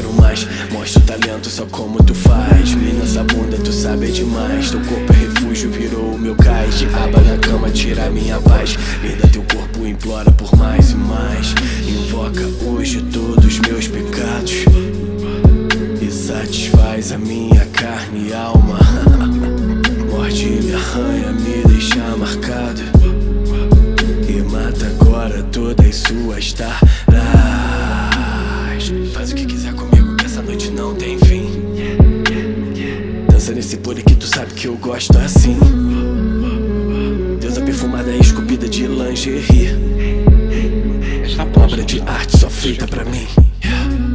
quero mais. Mostra o talento só como tu faz. Mina, essa bunda tu sabe é demais. Teu corpo é refúgio, virou o meu cais. De aba na cama tira minha paz. Linda, teu corpo implora por mais e mais. Invoca hoje todos os meus pecados e satisfaz a minha carne e alma. Morde, me arranha, me deixa marcado e mata agora todas as suas taras. Faz o que quiser comigo, que essa noite não tem fim. Dança nesse pole que tu sabe que eu gosto assim. Deusa perfumada é esculpida de lingerie, obra de arte só feita pra mim.